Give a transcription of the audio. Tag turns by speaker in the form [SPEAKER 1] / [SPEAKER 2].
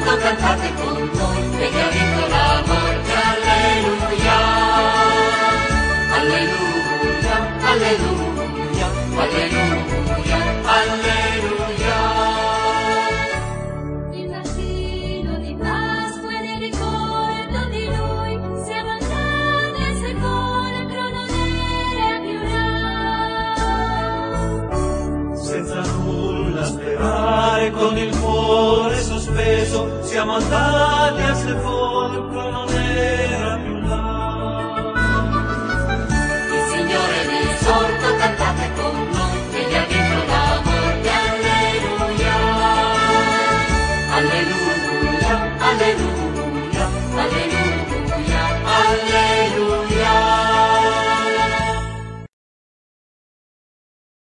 [SPEAKER 1] cantato, cantate con noi, perché ha vinto la morte, alleluia, alleluia, alleluia, alleluia, alleluia.
[SPEAKER 2] Il mattino di Pasqua e nel ricordo di Lui siamo andati al sepolcro, non era più là.
[SPEAKER 3] Senza nulla sperare, con il cuore sospeso, siamo andati al sepolcro, non era